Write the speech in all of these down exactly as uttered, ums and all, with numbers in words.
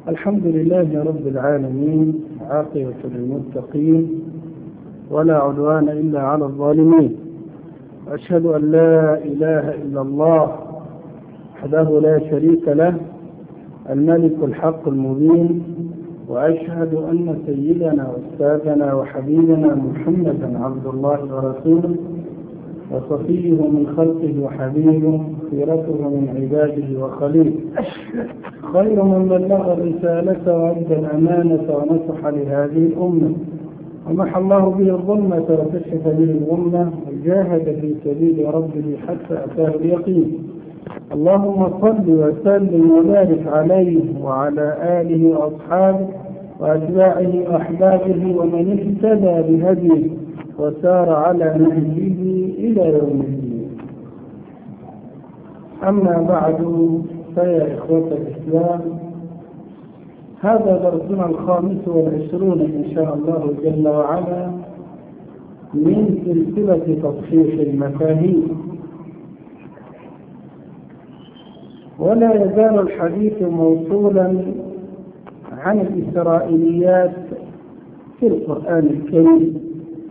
الحمد لله رب العالمين، عاقبة للمتقين ولا عدوان إلا على الظالمين. أشهد أن لا إله إلا الله وحده لا شريك له الملك الحق المبين، وأشهد أن سيدنا وأستاذنا وحبيبنا محمدا عبد الله ورسوله وصفيه من خلقه وحبيبه خيرته من عباده وخليله، خير من بلغ الرسالة وأدى الأمانة ونصح لهذه الأمة ومحى الله به الظلمة وكشف به الغمة وجاهد في سبيل ربه حتى أتاه اليقين. اللهم صل وسلم وبارك عليه وعلى آله وأصحابه وأتباعه وأحبابه ومن اهتدى بهديه وسار على نهجه إلى يوم الدين. أما بعد، فيا إخوة الإسلام، هذا درسنا الخامس والعشرون إن شاء الله جل وعلا من سلسلة تصحيح المفاهيم، ولا يزال الحديث موصولا عن الإسرائيليات في القرآن الكريم.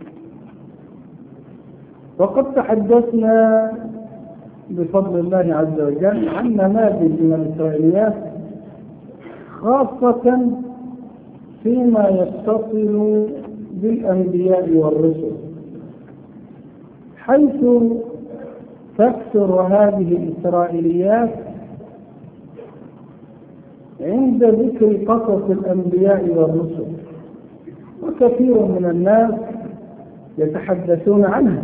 وقد تحدثنا بفضل الله عز وجل عن نماذج من الإسرائيليات، خاصة فيما يتصل بالأنبياء والرسل، حيث تكثر هذه الإسرائيليات عند ذكر قصص الأنبياء والرسل، وكثير من الناس يتحدثون عنها،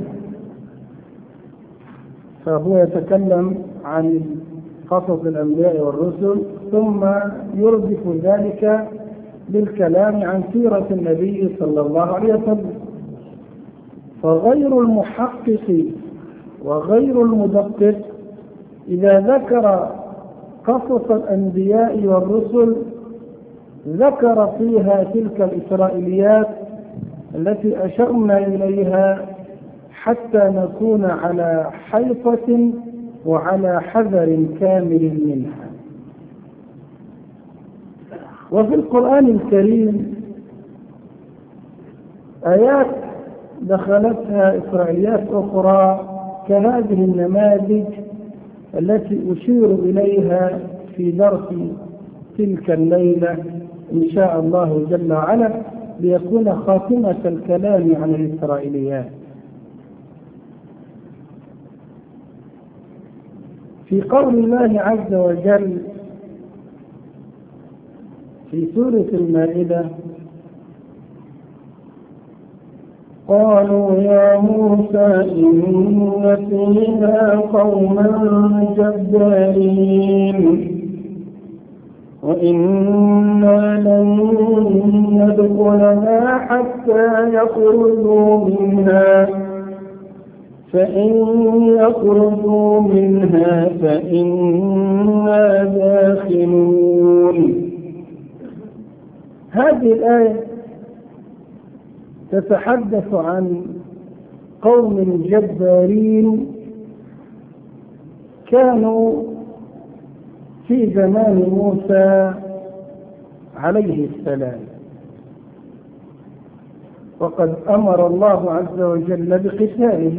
فهو يتكلم عن قصص الأنبياء والرسل ثم يردف ذلك بالكلام عن سيرة النبي صلى الله عليه وسلم. فغير المحقق وغير المدقق إذا ذكر قصص الأنبياء والرسل ذكر فيها تلك الإسرائيليات التي أشرنا إليها حتى نكون على حيطة وعلى حذر كامل منها. وفي القرآن الكريم آيات دخلتها إسرائيليات أخرى كهذه النماذج التي أشير إليها في درس تلك الليلة إن شاء الله جل وعلا، ليكون خاتمة الكلام عن الإسرائيليات. في قول الله عز وجل في سورة المائدة: قالوا يا موسى إن فيها قوما جبارين وإنا لن ندخلها حتى يخرجوا منها فإن يخرجوا منها فإنا داخلون. هذه الآية تتحدث عن قوم جبارين كانوا في زمان موسى عليه السلام، وقد أمر الله عز وجل بقتالهم،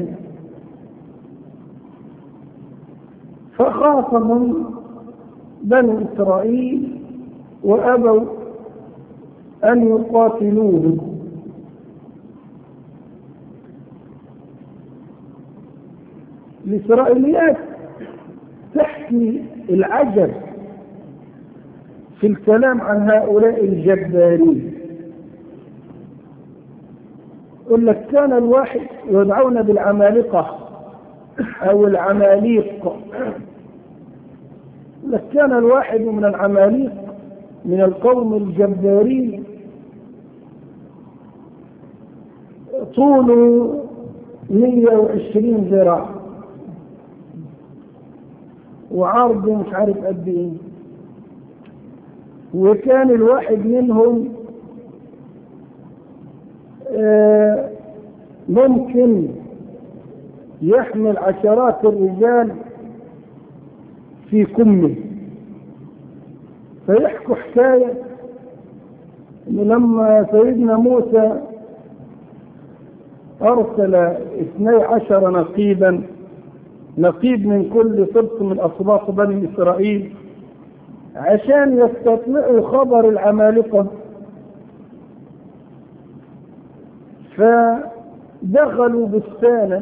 فخاصموا بني إسرائيل وأبوا أن يقاتلوه. الإسرائيليات تحكي العجب في الكلام عن هؤلاء الجبارين. يقول لك كان الواحد يدعون بالعمالقة أو العماليق. يقول لك كان الواحد من العماليق من القوم الجبارين طوله مئة وعشرين ذراع وعرضه مش عارف قد ايه، وكان الواحد منهم آه ممكن يحمل عشرات الرجال في كمه، فيحكوا حكاية إن لما سيدنا موسى أرسل اثني عشر نقيبا، نقيب من كل سبط من أسباط بني إسرائيل، عشان يستطلعوا خبر العمالقة، فدخلوا بستانا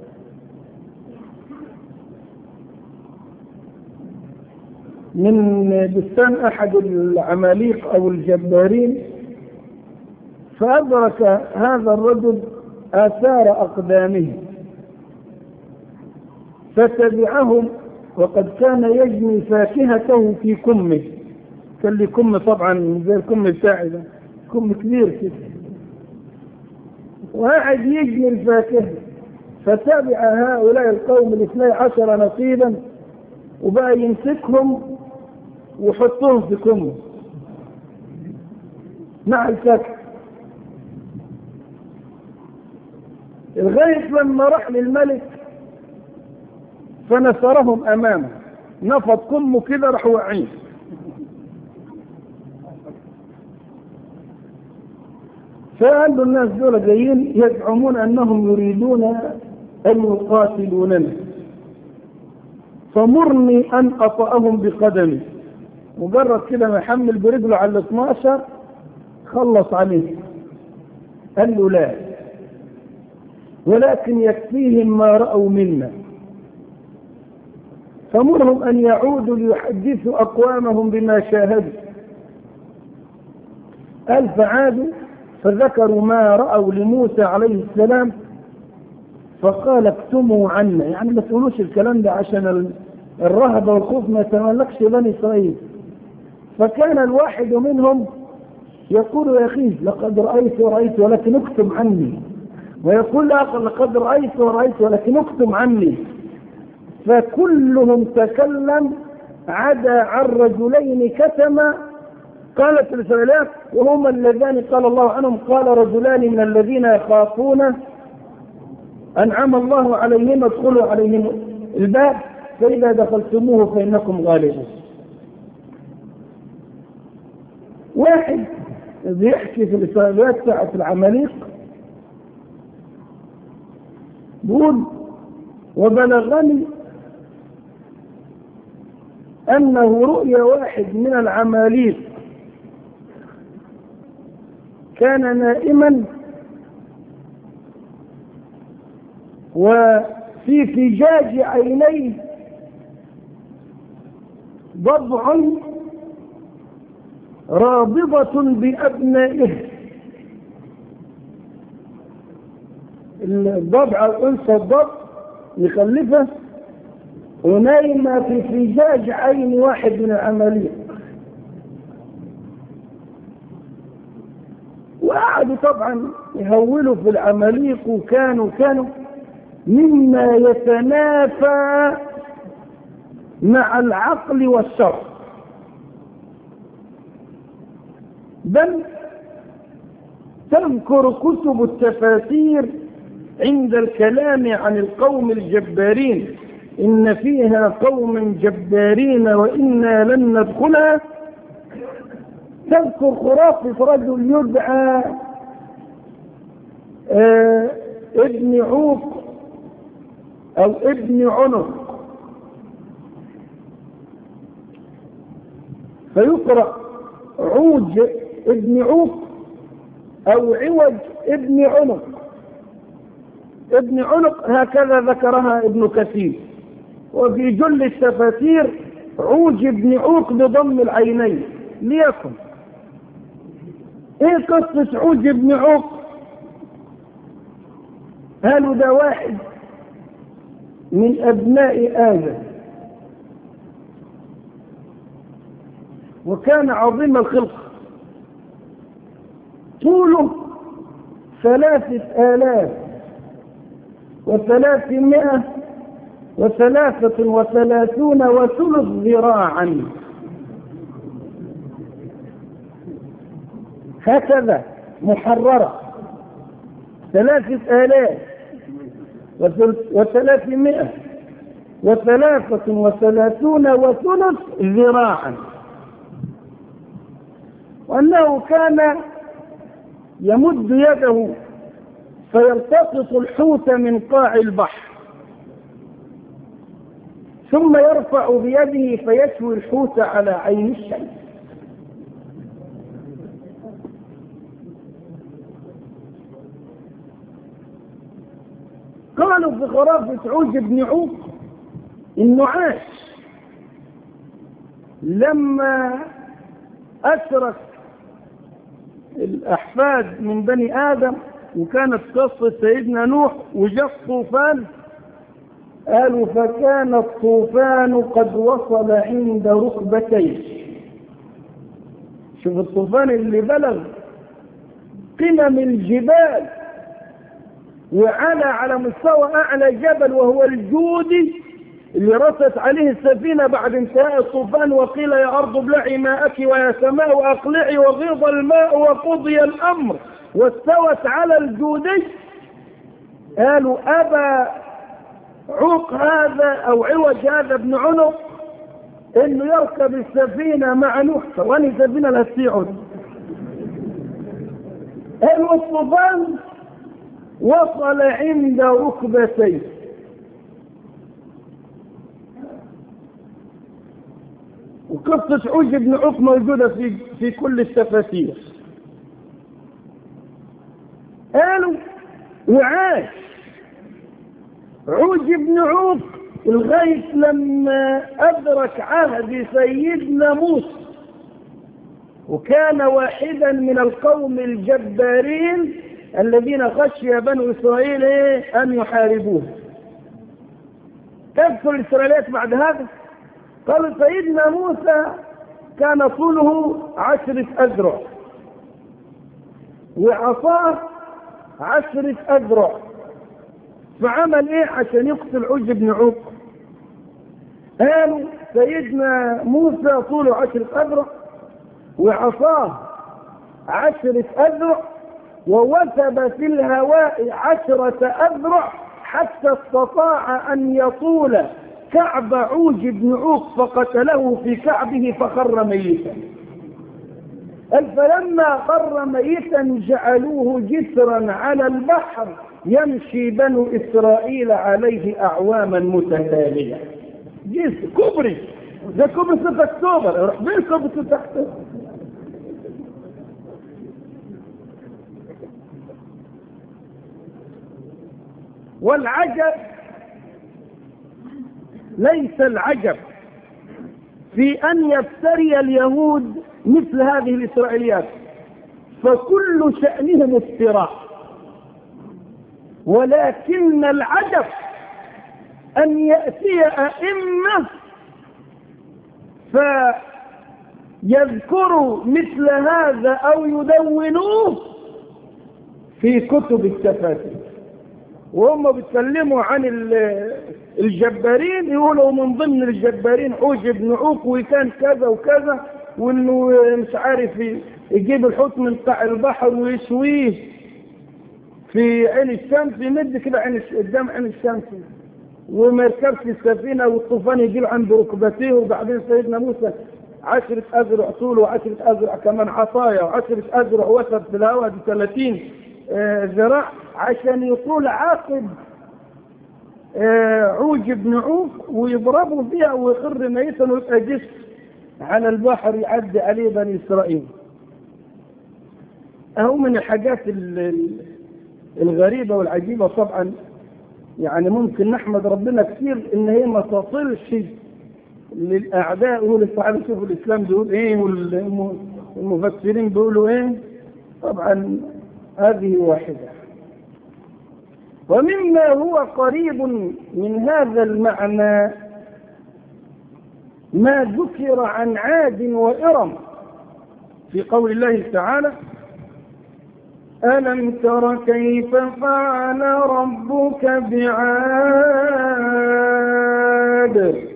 من بستان أحد العماليق أو الجبارين، فأدرك هذا الرجل آثار أقدامه فتبعهم، وقد كان يجني فاكهته في كمه، كان لي كم طبعا زي الكم بتاعي ده، كم كبير كده، وقاعد يجني الفاكهة. فتبع هؤلاء القوم الاثني عشر نقيبا، وبقى يمسكهم ويحطهم في كمه مع الفاكهة، لغاية لما راح للملك فنثرهم أمامه، نفض كمه كده راح وقعين. فقال له الناس دول جايين يزعمون أنهم يريدون أن يقاتلوننا، فمرني أن أطأهم بقدمي. مجرد كده ما يحمل برجله على الاثناشر خلص عليه. قال له لا، ولكن يكفيهم ما رأوا منا، فمرهم أن يعودوا ليحدثوا أقوامهم بما شاهدوا. قال فعادوا فذكروا ما رأوا لموسى عليه السلام، فقال اكتموا عنا، يعني ما تقولوش الكلام ده عشان الرهبة والخوف ما يتملكش بني إسرائيل. فكان الواحد منهم يقول يا أخي لقد رأيت ورأيت ولكن اكتم عني، ويقول لا لقد رأيت ورأيت ولكن اكتم عني. فكلهم تكلم عدا عن رجلين كتما. قالت الإسرائيليات وهم اللذان قال الله عنهم قال رجلان من الذين يخافون أنعم الله عليهم ادخلوا عليهم الباب فإذا دخلتموه فإنكم غالبون. واحد بيحكي في الإسرائيليات ساعة العماليق بيقول وبلغني أنه رؤيا واحد من العماليق كان نائما وفي فجاج عينيه ضبع رابضة بأبنائه. الضبع الأنثى الضبع يخلفه ونايمة في فجاج عين واحد من العماليق. وقعدوا طبعا يهولوا في العماليق، وكانوا كانوا مما يتنافى مع العقل والشرع، بل تذكر كتب التفاسير عند الكلام عن القوم الجبارين إن فيها قوم جبارين وإنا لن ندخلها، تذكر خرافة رجل يدعى آه ابن عوق أو ابن عنق، فيقرأ عوج ابن عوق أو عوج ابن عنق. ابن عنق هكذا ذكرها ابن كثير، وفي جل التفاسير عوج ابن عوق بضم العينين. ليكن ايه قصة عوج ابن عوق؟ قالوا ده واحد من ابناء آدم، وكان عظيم الخلق، طوله ثلاثة آلاف وثلاثمائة وثلاثة وثلاثون وثلث ذراعا، هكذا محررة، ثلاثة آلاف وثلاثمائة وثلاثة وثلاثون وثلث ذراعا. وأنه كان يمد يده فيلتقط الحوت من قاع البحر ثم يرفع بيده فيشوي الحوت على عين الشمس. قالوا في خرافة عوج بن عوف إنه عاش لما أشرك الأحفاد من بني آدم، وكانت قصة سيدنا نوح وجاء الطوفان. قالوا فكان الطوفان قد وصل عند ركبتيه. شوف الطوفان اللي بلغ قمم الجبال وعلى على مستوى أعلى جبل وهو الجودي اللي رست عليه السفينة بعد انتهاء الطوفان، وقيل يا أرض ابلعي ماءك ويا سماء أقلعي وغيض الماء وقضي الأمر واستوت على الجودي. قالوا أبى عوق هذا أو عوج هذا ابن عنق إنه يركب السفينة مع نوح، ثواني السفينة لا تسيعد. قالوا الطوفان وصل عند ركبتيه. وقصة عوج بن عوف موجودة في في كل التفاسير. قالوا وعاش عوج بن عوف لغاية لما أدرك عهد سيدنا موسى، وكان واحدا من القوم الجبارين الذين خشي بنو إسرائيل أن يحاربوه. تذكر الإسرائيليات بعد هذا. قالوا سيدنا موسى كان طوله عشرة أذرع وعصاه عشرة أذرع، فعمل إيه عشان يقتل عوج بن عوف؟ قالوا سيدنا موسى طوله عشرة أذرع وعصاه عشرة أذرع ووثب في الهواء عشرة أذرع حتى استطاع أن يطول كعب عوج بن عوف فقتله في كعبه فخر ميتا. فلما خر ميتا جعلوه جسرا على البحر يمشي بنو إسرائيل عليه أعواما متتالية. جسر كبري ده كبري ستة أكتوبر. روح بين كبري ستة أكتوبر. والعجب ليس العجب في أن يفتري اليهود مثل هذه الإسرائيليات، فكل شأنهم افتراء، ولكن العجب أن يأتي أئمة فيذكروا مثل هذا أو يدونوه في كتب التفاسير، وهم بيتكلموا عن الجبارين يقولوا من ضمن الجبارين عوج بن عوف وكان كذا وكذا، وانه مش عارف يجيب الحوت من قاع البحر ويشويه في عين الشمس، يمد كده عين قدام عين الشمس وما يركبش السفينه والطوفان يجيب عند ركبتيه. وبعدين سيدنا موسى عشرة أذرع طول وعشرة أذرع كمان عصايا وعشرة أذرع وسط في الهواء دي ثلاثين ذراع عشان يطول عاقب عوج بن عوف ويضربوا بها ويخر ميتا ويبقى جسر على البحر يعدي عليه بني إسرائيل. أهو من الحاجات الغريبة والعجيبة طبعا، يعني ممكن نحمد ربنا كثير إن هي ما تصلش للأعداء وللصحابة. شوفوا الإسلام بيقول إيه والمفسرين بيقولوا إيه. طبعا هذه واحدة. ومما هو قريب من هذا المعنى ما ذكر عن عاد وإرم في قول الله تعالى ألم تر كيف فعل ربك بعاد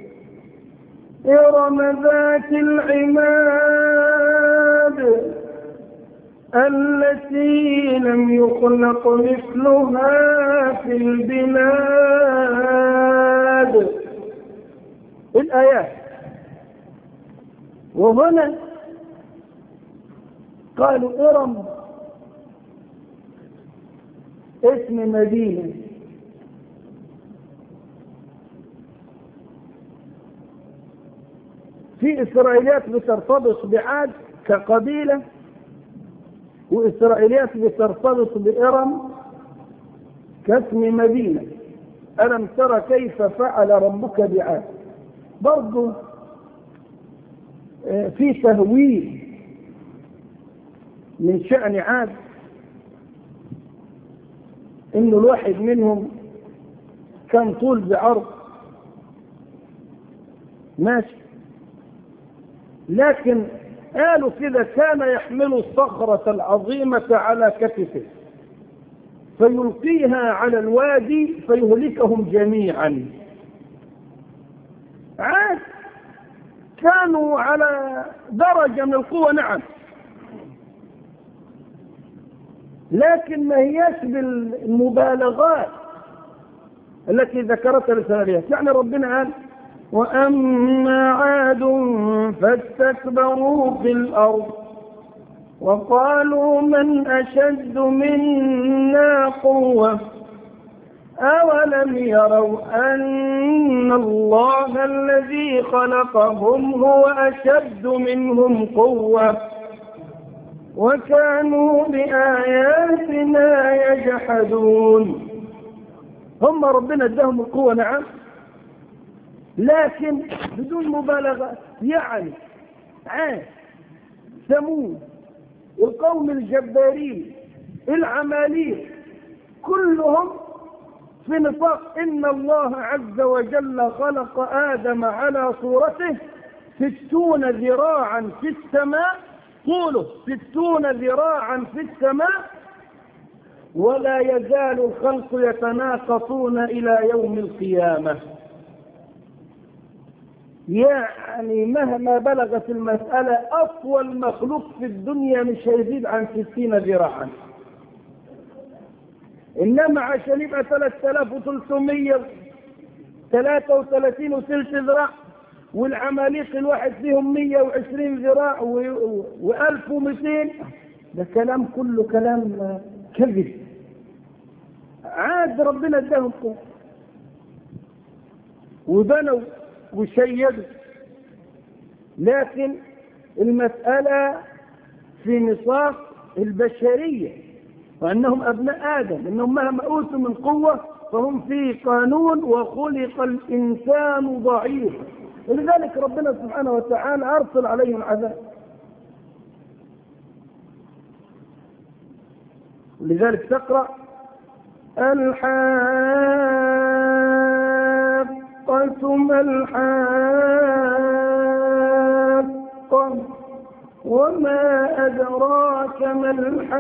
إرم ذات العماد التي لم يخلق مثلها في البلاد. الآيات. وهنا قالوا إرم اسم مدينة، في إسرائيليات بترتبط بعاد كقبيلة، وإسرائيليات بترتبط بإرم كاسم مدينة. ألم ترى كيف فعل ربك بعاد؟ برضو في تهويل من شأن عاد، إنه الواحد منهم كان طول بعرض ماشي، لكن قالوا كده كان يحمل الصخرة العظيمة على كتفه فيلقيها على الوادي فيهلكهم جميعا. عاد كانوا على درجة من القوة نعم، لكن ما هياش بالمبالغات التي ذكرتها الإسرائيليات. يعني ربنا قال وأما عاد فاستكبروا في الأرض وقالوا من أشد منا قوة أولم يروا أن الله الذي خلقهم هو أشد منهم قوة وكانوا بآياتنا يجحدون. هم ربنا اداهم القوة نعم، لكن بدون مبالغة. يعني عاد ثمود والقوم الجبارين العماليق كلهم في نطاق إن الله عز وجل خلق آدم على صورته ستون ذراعا في السماء، طوله ستون ذراعا في السماء، ولا يزال الخلق يتناقصون إلى يوم القيامة. يعني مهما بلغت المسألة أطول مخلوق في الدنيا مش هيزيد عن ستين ذراعا، إنما عشان يبقى ثلاثة آلاف وثلاثمائة وثلاثة وثلاثين وثلث ذراع، والعماليق الواحد فيهم مئة وعشرين ذراع وألف ومئتين، ده كلام كله كلام كذب. عاد ربنا اداهم قوة وبنوا وشيدوا، لكن المسألة في نصاص البشرية وأنهم أبناء آدم، أنهم مهما أوتوا من قوة فهم في قانون وخلق الإنسان ضعيفا، ولذلك ربنا سبحانه وتعالى أرسل عليهم عذاب. ولذلك تقرأ الحاقة ما الحاقة وما أدراك ما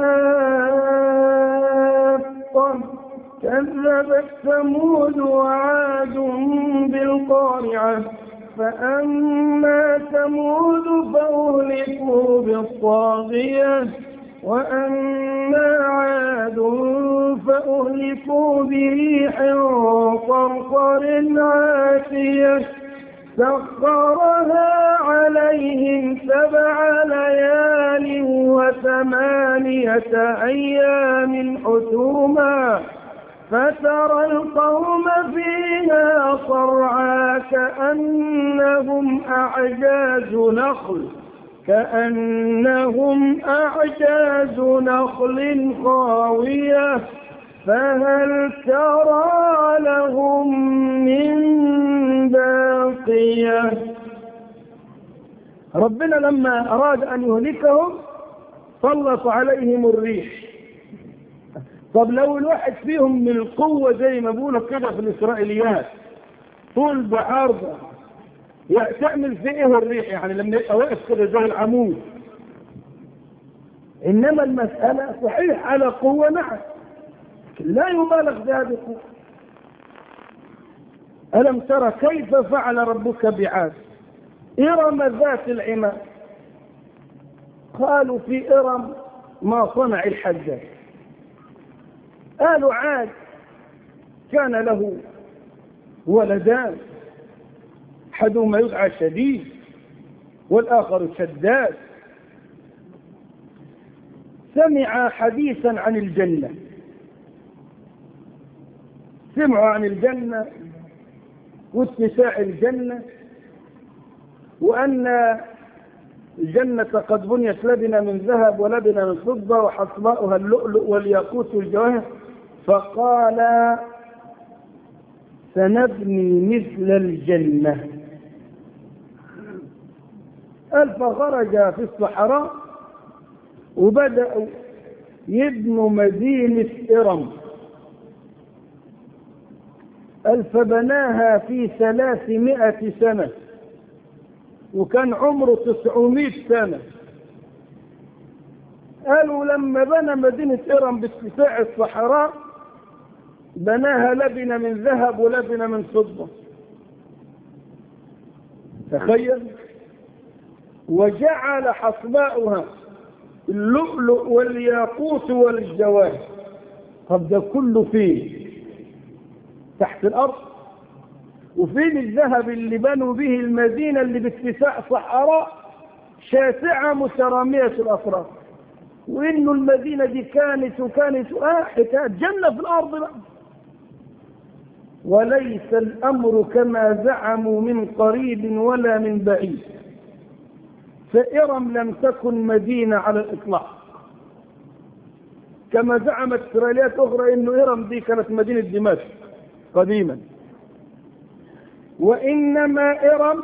الحاقة كذبت ثمود وعاد بالقارعة فأما ثمود فأهلكوا بالطاغية وأما عاد فأهلكوا بريح صرصر عاتية سخرها عليهم سبع ليال وثمانية أيام حسوما فترى القوم فيها صرعى كأنهم أعجاز نخل كأنهم أعجاز نخل خاوية فهل ترى لهم من باقية. ربنا لما أراد أن يهلكهم سلط عليهم الريح. طب لو الواحد فيهم من القوة زي ما بيقولوا كده في الإسرائيليات طول بعرض، تعمل في ايه الريح؟ يعني لما يبقى واقف كده زي العمود. انما المسألة صحيح على قوة نعم، لا يبالغ بهذه القوة. ألم ترى كيف فعل ربك بعاد إرم ذات العماد. قالوا في إرم ما صنع الحجاج. قالوا عاد كان له ولدان، أحدهما يدعى شديد والآخر شداد، سمع حديثا عن الجنة، سمعوا عن الجنة واتساع الجنة، وأن الجنة قد بنيت لبنة من ذهب ولبنة من فضة وحصباؤها اللؤلؤ والياقوت والجواهر، فقال سنبني مثل الجنة. قال فخرج في الصحراء وبدأوا يبنوا مدينة إرم. قال فبناها في ثلاثمائة سنة، وكان عمره تسعمائة سنة. قالوا لما بنى مدينة إرم باتساع الصحراء بناها لبنة من ذهب ولبنة من فضة، تخيل، وجعل حصباؤها اللؤلؤ والياقوت والجواهر. طب ده كله فين؟ تحت الأرض. وفين الذهب اللي بنوا به المدينة اللي باتساع صحراء شاسعة مترامية الأطراف؟ وإنه المدينة دي كانت وكانت آه حكاية جنة في الأرض بقى. وليس الأمر كما زعموا من قريب ولا من بعيد، فإرم لم تكن مدينة على الإطلاق كما زعمت إسرائيليات أخرى إنه إرم دي كانت مدينة دمشق قديما، وإنما إرم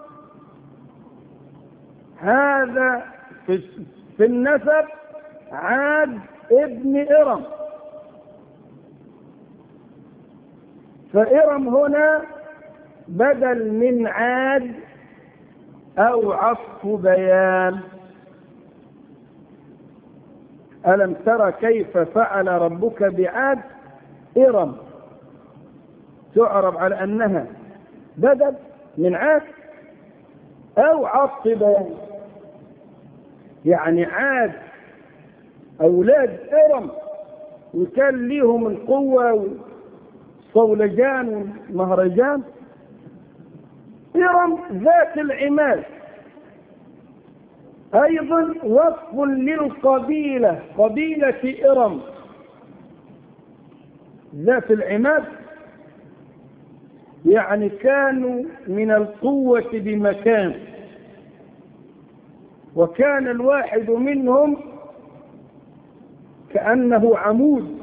هذا في النسب عاد ابن إرم. فإرم هنا بدل من عاد أو عطف بيان. ألم ترى كيف فعل ربك بعاد؟ إرم تعرب على أنها بدل من عاد أو عطف بيان، يعني عاد أولاد إرم وكان ليهم القوة والصولجان والمهرجان. إرم ذات العماد أيضا وصف للقبيلة، قبيلة إرم ذات العماد، يعني كانوا من القوة بمكان، وكان الواحد منهم كأنه عمود.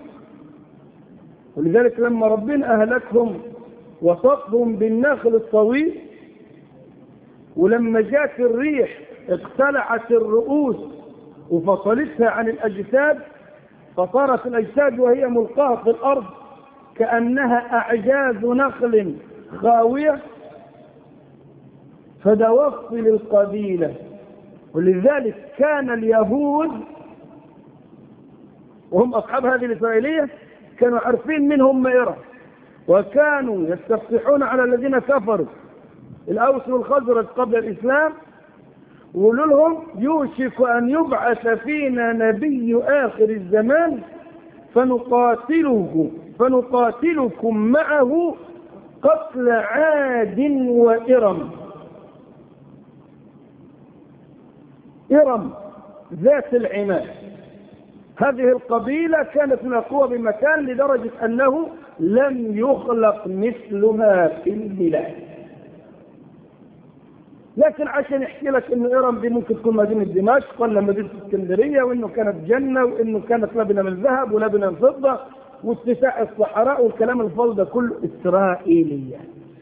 ولذلك لما ربنا أهلكهم وصفهم بالنخل الطويل، ولما جاءت الريح اقتلعت الرؤوس وفصلتها عن الأجساد، فصارت الأجساد وهي ملقاة في الأرض كأنها أعجاز نخل خاوية. فده وصف للقبيلة. ولذلك كان اليهود وهم أصحاب هذه الإسرائيلية كانوا عارفين من هم إرم، وكانوا يستفتحون على الذين كفروا الأوس والخزرج قبل الإسلام، وقالوا لهم يوشك أن يبعث فينا نبي آخر الزمان فنقاتله فنقاتلكم معه قتل عاد وإرم. إرم ذات العماد هذه القبيلة كانت من القوة بمكان لدرجة أنه لم يخلق مثلها في البلاد. لكن عشان يحكي لك انه إرم دي ممكن تكون مدينة دمشق ولا مدينة اسكندرية، وانه كانت جنة، وانه كانت لبنة من ذهب ولبنة من فضة واتساع الصحراء والكلام الفاضي ده كله إسرائيلية.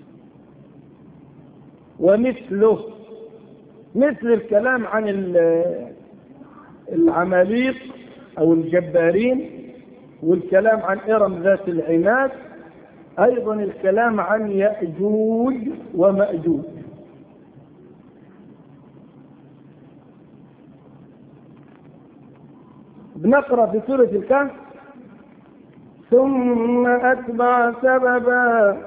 ومثله مثل الكلام عن العماليق أو الجبارين، والكلام عن إرم ذات العماد، أيضا الكلام عن يأجوج ومأجوج. بنقرأ في سورة الكهف: ثم أتبع سببا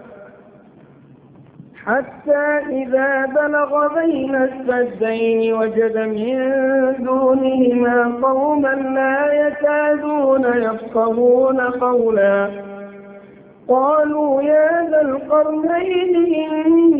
حتى إذا بلغ بين السدين وجد من دونهما قوما لا يكادون يفقهون قولا قالوا يا ذا القرنين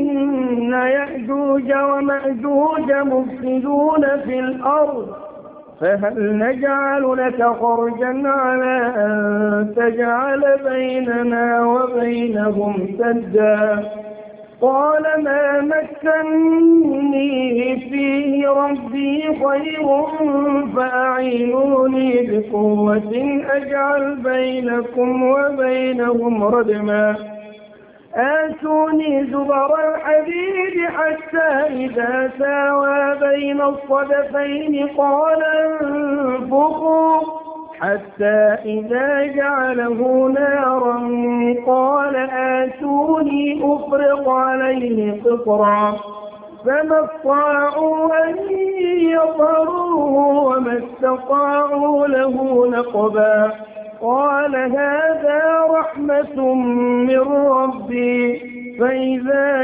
إن يأجوج ومأجوج مفسدون في الأرض فهل نجعل لك خرجا على أن تجعل بيننا وبينهم سدا؟ قال ما مكنني فيه ربي خير فأعينوني بقوة أجعل بينكم وبينهم ردما آتوني زبر الحديد حتى إذا ساوى بين الصدفين قال انفخوا حتى إذا جعله نارا قال آتوني أفرغ عليه قطرا فما استطاعوا أن يظهروه وما استطاعوا له نقبا قال هذا رحمة من ربي فإذا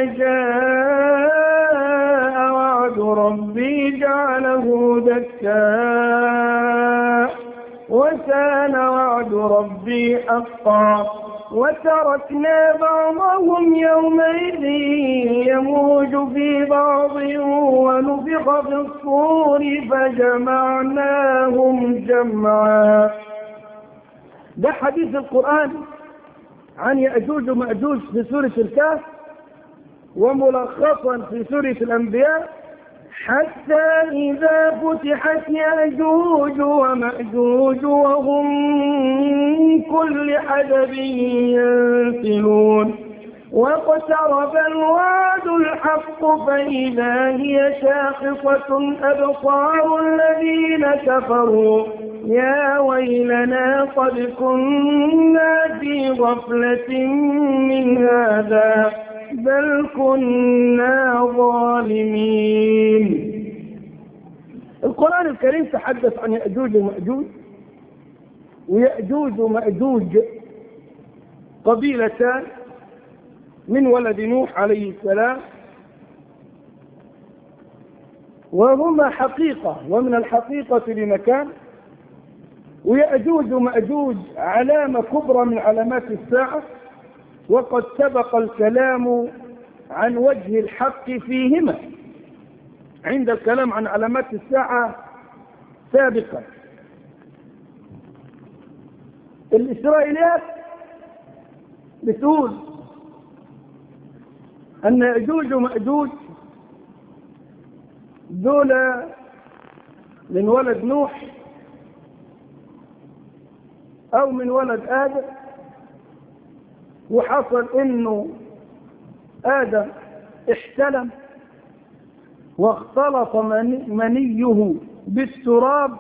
جاء وعد ربي جعله دكا وكان وعد ربي حقا وتركنا بعضهم يومئذ يموج في بعض ونفخ في الصور فجمعناهم جمعا. ده حديث القرآن عن يأجوج ومأجوج في سورة الكهف وملخصا في سورة الأنبياء حتى إذا فتحت يأجوج ومأجوج وهم من كل حدب ينسلون واقترب الوعد الحق فإذا هي شاخصة أبصار الذين كفروا يا ويلنا قد كنا في غفلة من هذا بل كنا ظالمين. القرآن الكريم تحدث عن يأجوج ومأجوج، ويأجوج ومأجوج قبيلتان من ولد نوح عليه السلام، وهما حقيقة ومن الحقيقة لمكان، ويأجوج ومأجوج علامة كبرى من علامات الساعة، وقد سبق الكلام عن وجه الحق فيهما عند الكلام عن علامات الساعة سابقا. الإسرائيليات بتقول أن يأجوج ومأجوج دول من ولد نوح أو من ولد آدم، وحصل إنه آدم احتلم واختلط منيه بالتراب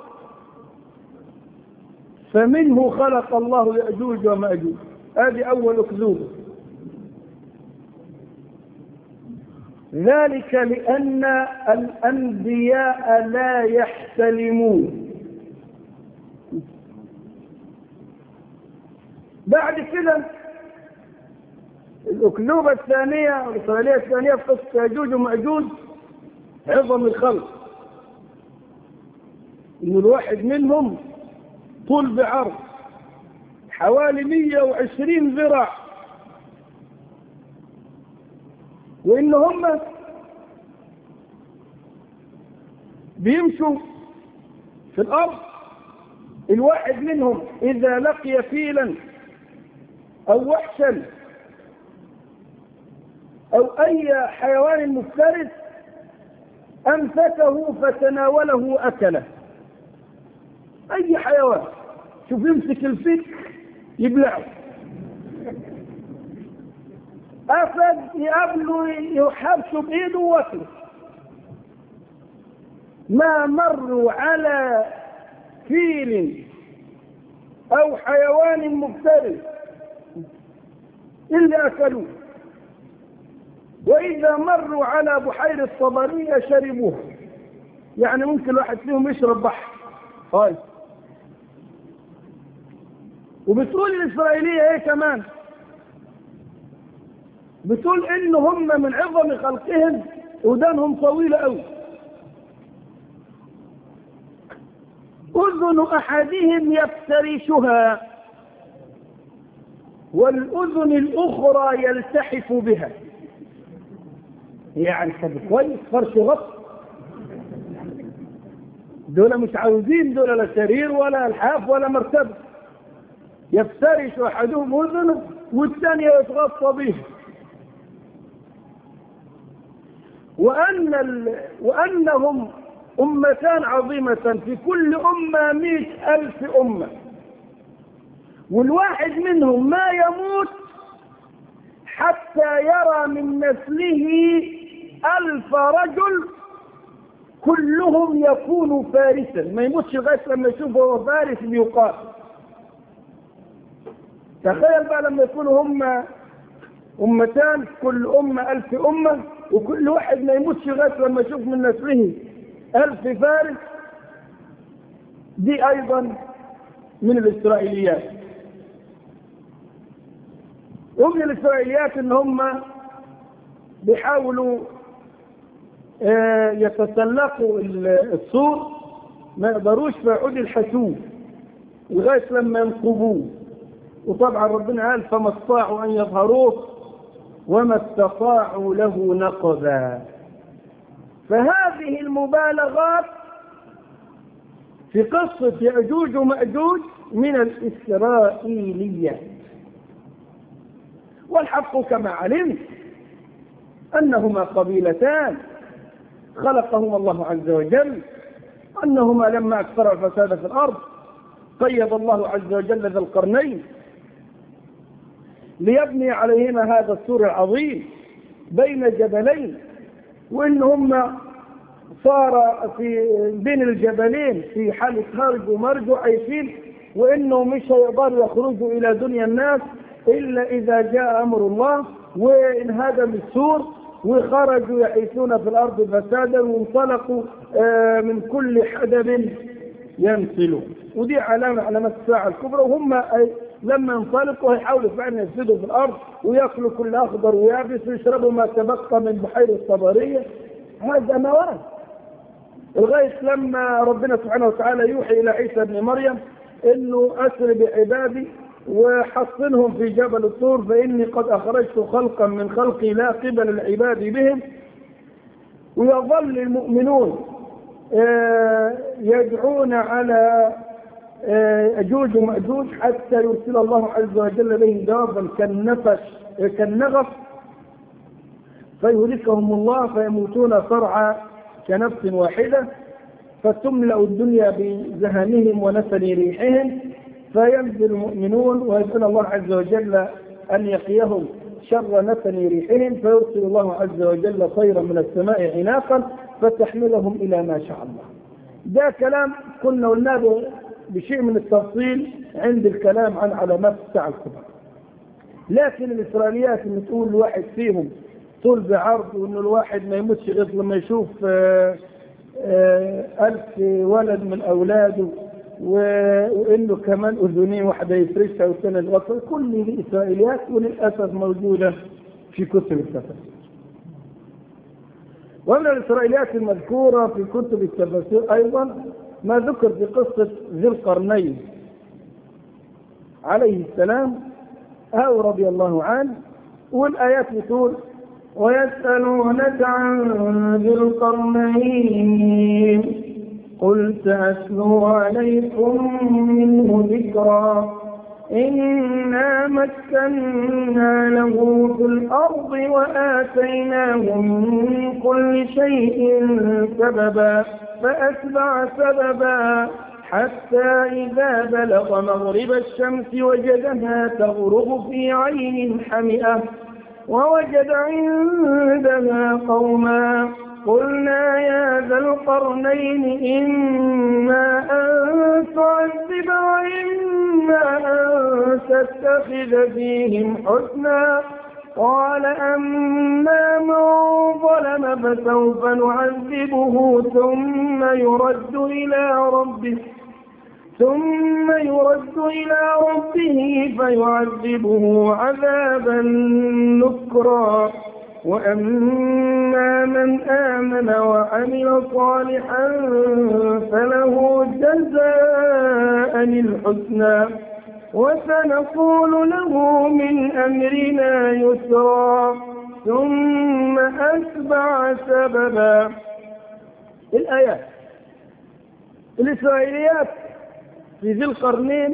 فمنه خلق الله يأجوج ومأجوج. هذه أول أكذوبة. ذلك لأن الأنبياء لا يحتلمون. بعد كده الأكذوبة الثانية والإسرائيلية الثانية في قصة يأجوج ومأجوج عظم الخلق، إن الواحد منهم طول بعرض حوالي مئة وعشرين ذراع، وإن هم بيمشوا في الأرض، الواحد منهم إذا لقي فيلا أو وحشا أو أي حيوان مفترس أمسكه فتناوله أكله. أي حيوان شوف يمسك الفيل يبلعه، أسد يقابله يحبسه بإيده وأكله. ما مروا على فيل أو حيوان مفترس إلا أكلوه، وإذا مروا على بحيرة صبرية شربوها. يعني ممكن واحد فيهم يشرب بحر. طيب، وبتقول الإسرائيلية إيه كمان؟ بتقول إن هم من عظم خلقهم ودانهم طويلة أوي. أذن أحدهم يفترشها والأذن الأخرى يلتحف بها. يعني كويس فرش غط دول مش عاوزين، دول لا سرير ولا الحاف ولا مرتبة، يفترش أحدهم أذنه والثانية يتغطى به. وأن ال... وأنهم أمتان عظيمة، في كل أمة مئة ألف أمة، والواحد منهم ما يموت حتى يرى من نسله ألف رجل كلهم يكون فارسا، ما يموتش لغاية لما يشوفه هو فارس بيقال. تخيل بقى لما يكونوا هم أمتان، كل أمة ألف أمة، وكل واحد ما يموتش لغاية لما يشوف من نسله ألف فارس. دي أيضا من الإسرائيليات. ومن الإسرائيليات إن هم بيحاولوا يتسلقوا السور، ما يقدروش فيعود الحسوب لغاية لما ينقبوه. وطبعا ربنا قال فما استطاعوا أن يظهروه وما استطاعوا له نقبا. فهذه المبالغات في قصة يأجوج ومأجوج من الإسرائيليات. والحق كما علمت أنهما قبيلتان خلقهما الله عز وجل، أنهما لما أكثر الفساد في الأرض قيض الله عز وجل ذا القرنين ليبني عليهما هذا السور العظيم بين جبلين، وإنهم صار في بين الجبلين في حالة هرج ومرج وعيشين، وإنه مش هيقدروا يخرجوا إلى دنيا الناس إلا إذا جاء أمر الله وانهدم السور وخرجوا يعيشون في الأرض فسادا وانطلقوا من كل حدب ينسلون. ودي علامة علامات الساعة الكبرى. وهم لما ينطلقوا هيحاولوا فعلا يفسدوا في الأرض ويأكلوا كل أخضر ويابس ويشربوا ما تبقى من بحيرة الصبرية. هذا ما ورد لغاية لما ربنا سبحانه وتعالى يوحي إلى عيسى بن مريم إنه أسر بعبادي وحصنهم في جبل الطور فإني قد أخرجت خلقا من خلقي لا قبل العباد بهم. ويظل المؤمنون يدعون على أجوج ومأجوج حتى يرسل الله عز وجل بهم دوابا كالنفس كالنغف فيهلكهم الله فيموتون صرعى كنفس واحدة، فتملأ الدنيا بزهمهم ونسل ريحهم، فينزل المؤمنون ويسأل الله عز وجل أن يقيهم شر نسل ريحهم، فيرسل الله عز وجل طيرا من السماء عناقا فتحملهم إلى ما شاء الله. ده كلام كنا قلناه بشيء من التفصيل عند الكلام عن علامات الساعة الكبرى. لكن الإسرائيليات اللي تقول الواحد فيهم طول بعرض وإنه الواحد ما يموتش غير لما يشوف ألف ولد من أولاده وإنه كمان أذنين واحدة يفرشها والثانية الوصل، كل دي إسرائيليات وللأسف موجودة في كتب التفاسير. ومن الإسرائيليات المذكورة في كتب التفاسير أيضا ما ذكر في قصة ذي القرنين عليه السلام أو رضي الله عنه. والآيات بتقول ويسألونك عن ذي القرنين قل سأتلو عليكم منه ذكرا إنا مكنا له في الأرض وآتيناه من كل شيء سببا فأتبع سببا حتى إذا بلغ مغرب الشمس وجدها تغرب في عين حمئة ووجد عندها قوما قلنا يا ذا القرنين إما أن تعذب وإما أن تتخذ فيهم حسنا قال أما من ظلم فسوف نعذبه ثم يرد إلى ربه ثم يرد إلى ربه فيعذبه عذابا نكرا وأما من آمن وعمل صالحا فله جزاء الحسنى وسنقول له من أمرنا يسرا ثم أتبع سببا. الآيات الإسرائيليات في ذي القرنين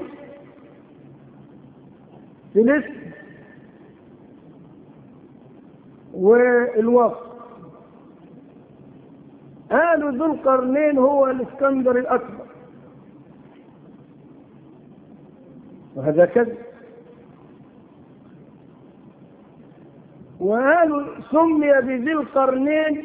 في الاسم والوصف قالوا ذو القرنين هو الإسكندر الأكبر، وهذا كذب. وقالوا سمي بذي القرنين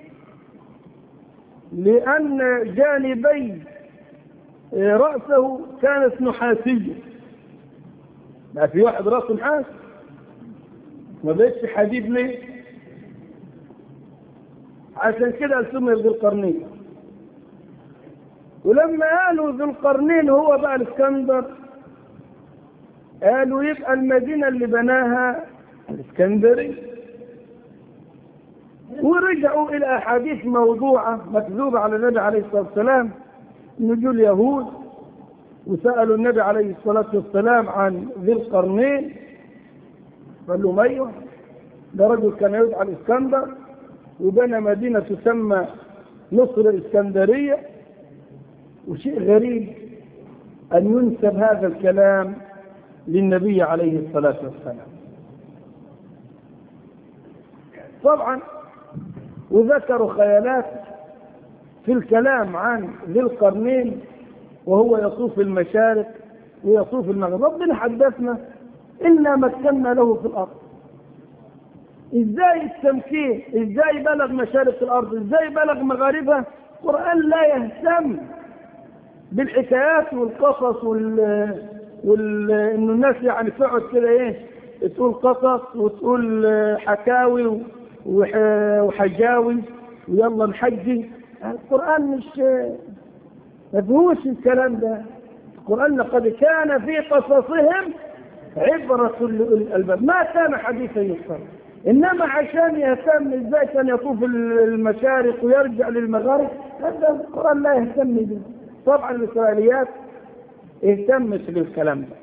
لأن جانبي رأسه كانت نحاسية، ما في واحد رأسه نحاس ما بقتش حديد ليه؟ عشان كده سمي ذي القرنين. ولما قالوا ذو القرنين هو بقى الاسكندر، قالوا يبقى المدينة اللي بناها الاسكندري، ورجعوا إلى أحاديث موضوعة مكذوبة على النبي عليه الصلاة والسلام، نجوا اليهود وسألوا النبي عليه الصلاة والسلام عن ذي القرنين، قال لهم أيوه ده رجل كان يدعى الاسكندر وبنى مدينة تسمى مصر الإسكندرية. وشيء غريب أن ينسب هذا الكلام للنبي عليه الصلاة والسلام. طبعا وذكروا خيالات في الكلام عن ذي القرنين وهو يطوف المشارق ويطوف المغرب. ربنا حدثنا إنا مكنا له في الأرض. ازاي التمكين؟ ازاي بلغ مشارق الارض؟ ازاي بلغ مغاربها؟ القرآن لا يهتم بالحكايات والقصص وال وال انه الناس يعني تقعد كده ايه تقول قصص وتقول حكاوي وحجاوي ويلا نحجي. القرآن مش ما فيهوش الكلام ده. القرآن لقد كان في قصصهم عبرة لأولي الألباب ما كان حديثا يفترى. إنما عشان يهتم إزاي كان يطوف المشارق ويرجع للمغارب، هذا القرآن لا يهتم به. طبعا الإسرائيليات اهتمت بالكلام ده.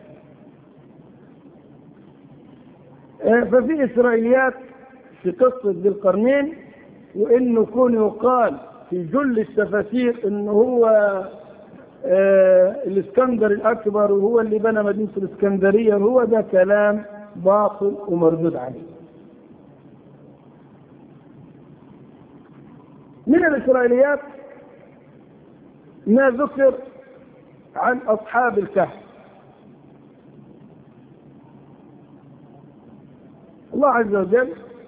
ففي إسرائيليات في قصة ذي القرنين، وإنه كون يقال في جل التفاسير إنه هو الإسكندر الأكبر وهو اللي بنى مدينة الإسكندرية، هو ده كلام باطل ومردود عليه. من الإسرائيليات ما ذكر عن أصحاب الكهف. الله عز وجل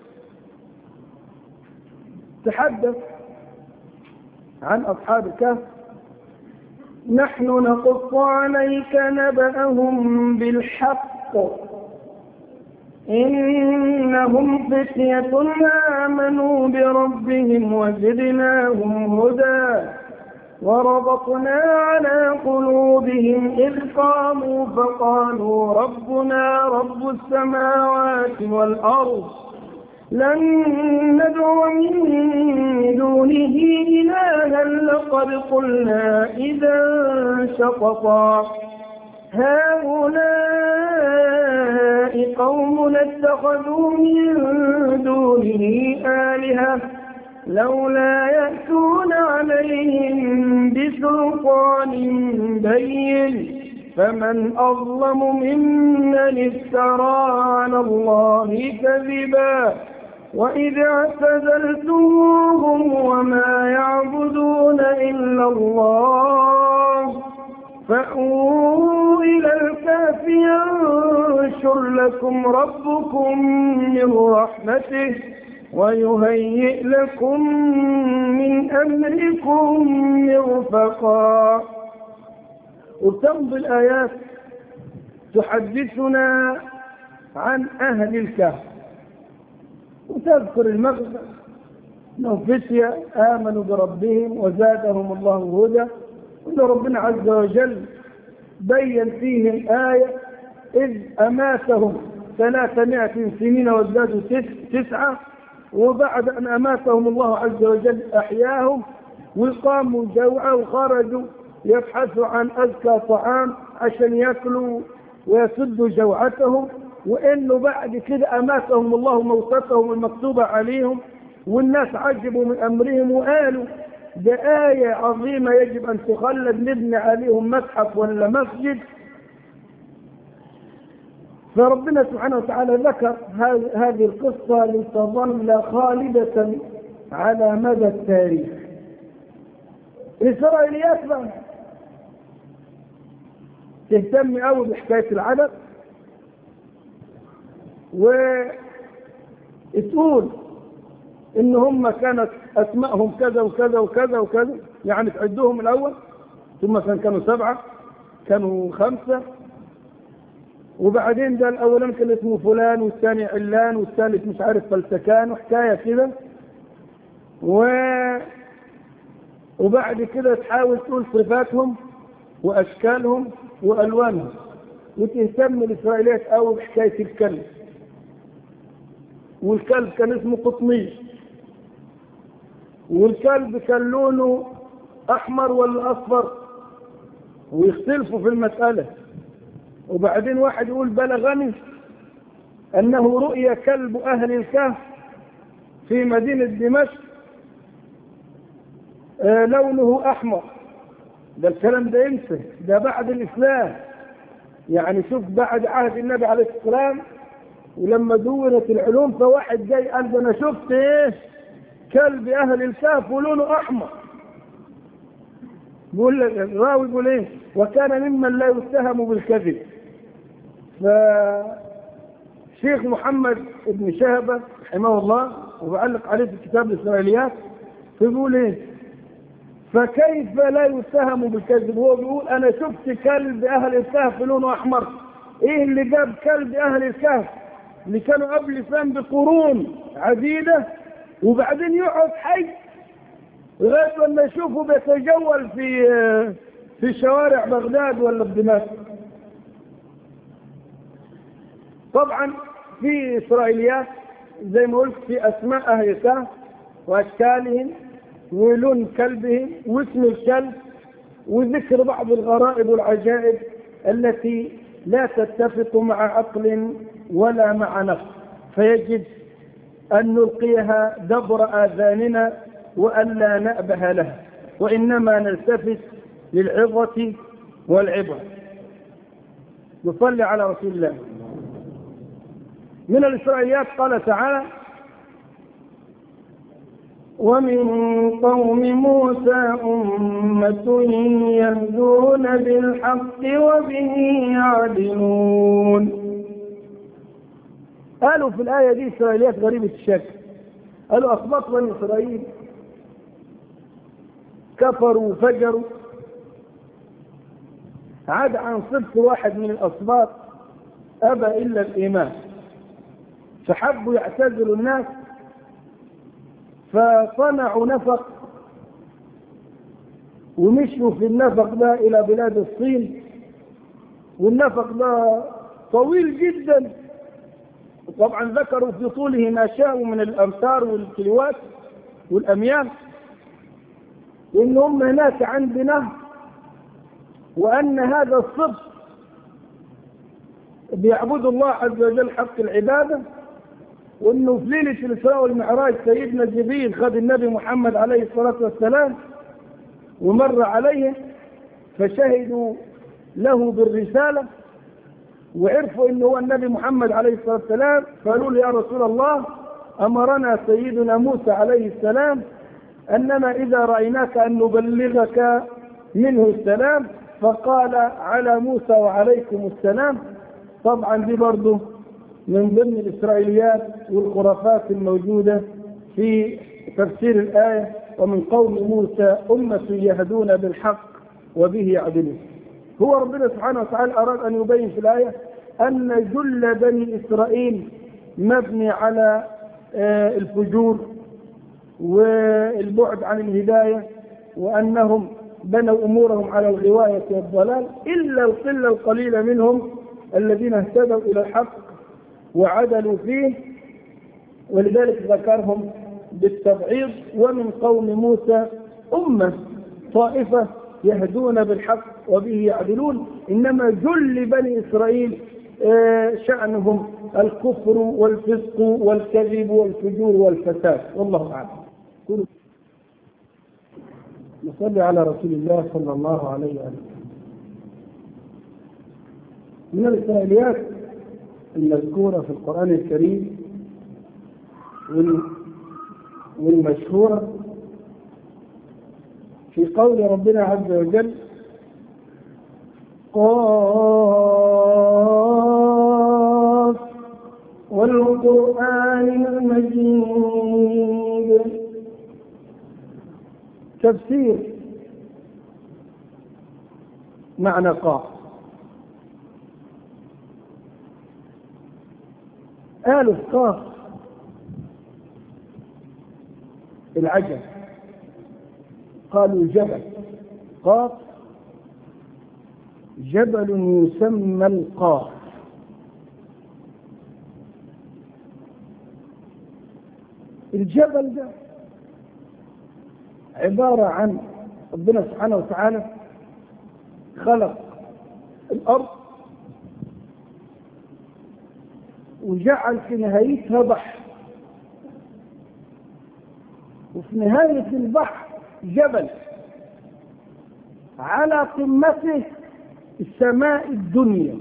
تحدث عن أصحاب الكهف: نحن نقص عليك نبأهم بالحق إنهم فتية آمنوا بربهم وزدناهم هدى وربطنا على قلوبهم إذ قاموا فقالوا ربنا رب السماوات والأرض لن ندعو من دونه إلها لقد قلنا إذا شططا هؤلاء قوم اتخذوا من دونه آلهة لولا يأتون عليهم بسلطان بين فمن أظلم ممن افترى على الله كذبا وإذ اعتزلتموهم وما يعبدون إلا الله فأووا إلى الكهف ينشر لكم ربكم من رحمته ويهيئ لكم من أمركم مرفقا. وتمضي الآيات تحدثنا عن أهل الكهف وتذكر المغزى أنهم فتية آمنوا بربهم وزادهم الله هدى، وأن ربنا عز وجل بين فيهم آية إذ أماتهم ثلاثمائة سنين وازدادوا تسعة، وبعد أن أماتهم الله عز وجل أحياهم وقاموا جوعا وخرجوا يبحثوا عن أزكى طعام عشان يأكلوا ويسدوا جوعتهم، وإنه بعد كده أماتهم الله موتتهم المكتوبة عليهم، والناس عجبوا من أمرهم وقالوا ده آية عظيمة يجب أن تخلد، نبني عليهم متحف ولا مسجد. فربنا سبحانه وتعالى ذكر هذه القصة لتظل خالدة على مدى التاريخ. الإسرائيليات بقى تهتم قوي بحكاية العدد، وتقول إن هم كانت أسمائهم كذا وكذا وكذا وكذا، يعني تعدوهم الأول، ثم كانوا سبعة، كانوا خمسة، وبعدين ده الأولان كان اسمه فلان، والثاني علان، والثالث مش عارف فلسكان، وحكاية كده. و... وبعد كده تحاول تقول صفاتهم وأشكالهم وألوانهم، وتهتم الإسرائيليات أو بحكاية الكلب. والكلب كان اسمه قطميش، والكلب كان لونه أحمر ولا أصفر، ويختلفوا في المسألة. وبعدين واحد يقول بلغني أنه رؤيا كلب أهل الكهف في مدينة دمشق آه لونه أحمر. ده الكلام ده امتى؟ ده بعد الإسلام، يعني شوف بعد عهد النبي عليه السلام، ولما دونت العلوم فواحد جاي قال ده أنا شفت إيه كلب أهل الكهف ولونه أحمر. بيقول الراوي بيقول إيه؟ وكان ممن لا يتهم بالكذب. فشيخ محمد بن شهبة رحمه الله وبعلق عليه في كتاب الإسرائيليات فبيقول إيه؟ فكيف لا يتهم بالكذب؟ هو بيقول أنا شفت كلب أهل الكهف لونه أحمر. إيه اللي جاب كلب أهل الكهف اللي كانوا قبل الإسلام بقرون عديدة وبعدين يقعد حي لغاية لما يشوفه بيتجول في في شوارع بغداد ولا بدمشق؟ طبعا في إسرائيليات زي ما قلت في أسماء أهل الكهف وأشكالهم ولون كلبهم واسم الكلب، وذكر بعض الغرائب والعجائب التي لا تتفق مع عقل ولا مع نفس، فيجب أن نلقيها دبر آذاننا وأن لا نأبه لها، وإنما نلتفت للعظة والعبرة. نصلي على رسول الله. من الإسرائيليات قال تعالى ومن قوم موسى أمة يهدون بالحق وبه يعدلون. قالوا في الآية دي إسرائيليات غريبة الشكل، قالوا أسباط بني إسرائيل كفروا وفجروا، عاد عن صدق واحد من الأسباط أبى إلا الإيمان، فحبوا يعتزلوا الناس فصنعوا نفق ومشوا في النفق ده إلى بلاد الصين، والنفق ده طويل جدا، طبعا ذكروا في طوله ما شاءوا من الأمتار والكيلوات والأميال، وإن هم هناك عند نهر، وأن هذا الصبت بيعبدوا الله عز وجل حق العبادة، وأنه في ليلة الإسراء والمعراج سيدنا جبريل خذ النبي محمد عليه الصلاة والسلام ومر عليه فشهدوا له بالرسالة وعرفوا أنه هو النبي محمد عليه الصلاة والسلام، فقالوا له يا رسول الله أمرنا سيدنا موسى عليه السلام أننا إذا رأيناك أن نبلغك منه السلام، فقال على موسى وعليكم السلام. طبعا دي برضه من ضمن الإسرائيليات والخرافات الموجودة في تفسير الآية ومن قوم موسى أمة يهدون بالحق وبه يعدلون. هو ربنا سبحانه وتعالى أراد أن يبين في الآية أن جل بني إسرائيل مبني على الفجور والبعد عن الهداية، وأنهم بنوا أمورهم على الغواية والضلال، إلا القلة القليلة منهم الذين اهتدوا إلى الحق وعدلوا فيه، ولذلك ذكرهم بالتبعيض. ومن قوم موسى أمة طائفة يهدون بالحق وبه يعدلون، إنما جل بني إسرائيل شأنهم الكفر والفسق والكذب والفجور والفساد، والله أعلم. نصلي على رسول الله صلى الله عليه وآله. من الإسرائيليات المذكورة في القرآن الكريم والمشهورة في قول ربنا عز وجل: قاف والقرآن المجيد. تفسير معنى قاف: ألف قاف العجم، قالوا جبل، قاف جبل يسمى القاف. الجبل ده عبارة عن ربنا سبحانه وتعالى خلق الأرض وجعل في نهايتها بحر، وفي نهاية البحر جبل على قمته السماء الدنيا،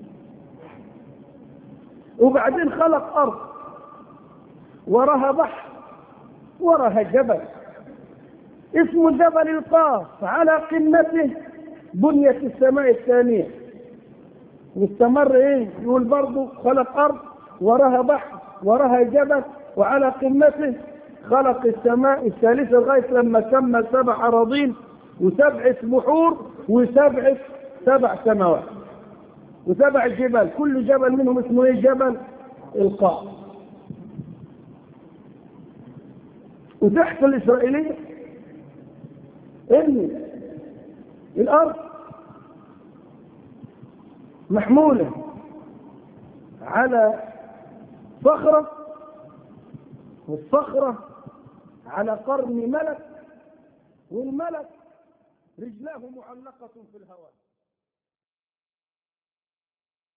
وبعدين خلق أرض وراها بحر وراها جبل اسمه جبل القاف، على قمته بنية السماء الثانية. واستمر ايه يقول برضه خلق أرض وراها بحر وراها جبل، وعلى قمته خلق السماء الثالثة لغاية لما سمى سبع أراضين وسبعة بحور وسبعة سبع سماوات وسبع جبال، كل جبل منهم اسمه ايه؟ جبل القاف. وتحت الإسرائيلية ان الأرض محمولة على صخرة، والصخرة على قرن ملك، والملك رجلاه معلقة في الهواء.